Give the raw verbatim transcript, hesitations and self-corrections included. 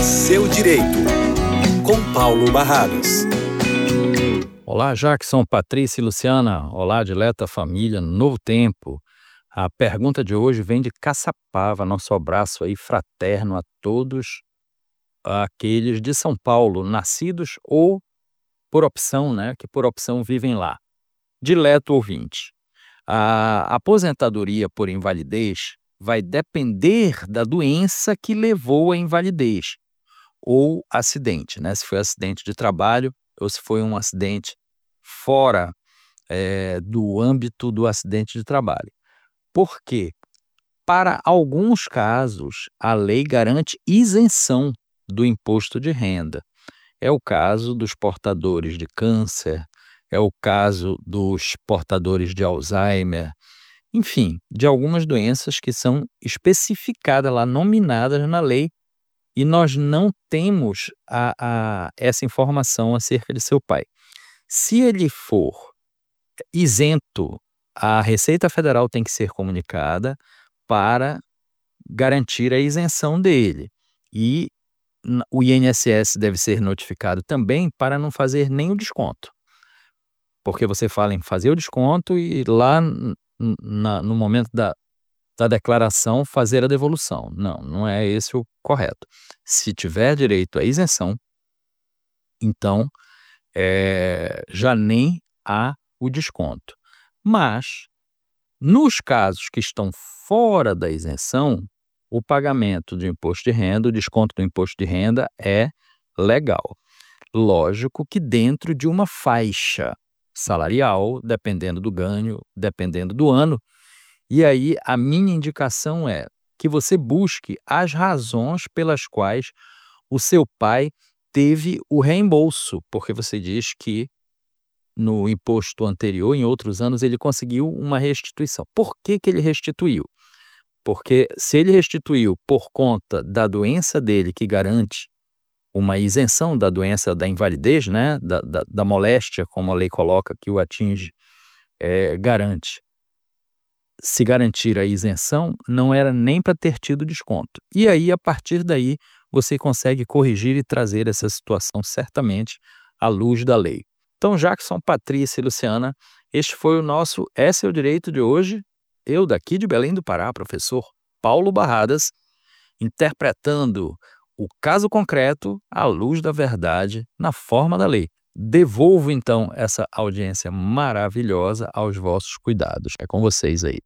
Seu Direito, com Paulo Barradas. Olá, Jackson, Patrícia e Luciana. Olá, dileta família, novo tempo. A pergunta de hoje vem de Caçapava. Nosso abraço aí fraterno a todos aqueles de São Paulo, nascidos ou por opção, né, que por opção vivem lá. Dileto ouvinte, a aposentadoria por invalidez vai depender da doença que levou à invalidez ou acidente, né? Se foi acidente de trabalho ou se foi um acidente fora é, do âmbito do acidente de trabalho. Por quê? Para alguns casos, a lei garante isenção do imposto de renda. É o caso dos portadores de câncer, é o caso dos portadores de Alzheimer, enfim, de algumas doenças que são especificadas lá, nominadas na lei, e nós não temos a, a, essa informação acerca de seu pai. Se ele for isento, a Receita Federal tem que ser comunicada para garantir a isenção dele. E o I N S S deve ser notificado também para não fazer nenhum desconto. Porque você fala em fazer o desconto e lá na, no momento da, da declaração fazer a devolução. Não, não é esse o correto. Se tiver direito à isenção, então é, já nem há o desconto. Mas, nos casos que estão fora da isenção, o pagamento de imposto de renda, o desconto do imposto de renda é legal. Lógico que dentro de uma faixa salarial, dependendo do ganho, dependendo do ano. E aí a minha indicação é que você busque as razões pelas quais o seu pai teve o reembolso, porque você diz que no imposto anterior, em outros anos, ele conseguiu uma restituição. Por que que ele restituiu? Porque se ele restituiu por conta da doença dele, que garante uma isenção da doença da invalidez, né, da, da, da moléstia, como a lei coloca, que o atinge, é, garante. Se garantir a isenção, não era nem para ter tido desconto. E aí, a partir daí, você consegue corrigir e trazer essa situação certamente à luz da lei. Então, Jackson, Patrícia e Luciana, este foi o nosso É Seu Direito de hoje. Eu, daqui de Belém do Pará, professor Paulo Barradas, interpretando o caso concreto à luz da verdade na forma da lei. Devolvo, então, essa audiência maravilhosa aos vossos cuidados. É com vocês aí.